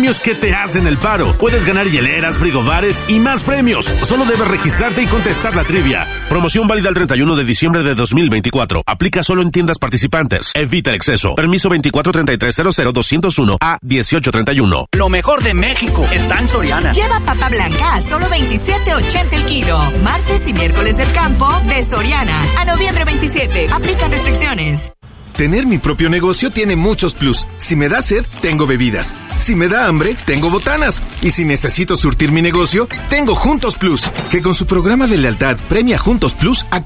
premios que te hacen el paro. Puedes ganar hieleras, frigobares y más premios. Solo debes registrarte y contestar la trivia. Promoción válida el 31 de diciembre de 2024. Aplica solo en tiendas participantes. Evita el exceso. Permiso 2433000201 a 1831. Lo mejor de México está en Soriana. Lleva papa blanca a solo $27.80 el kilo. Martes y miércoles del campo de Soriana. A noviembre 27. Aplican restricciones. Tener mi propio negocio tiene muchos plus. Si me da sed, tengo bebidas. Si me da hambre, tengo botanas. Y si necesito surtir mi negocio, tengo Juntos Plus, que con su programa de lealtad premia Juntos Plus a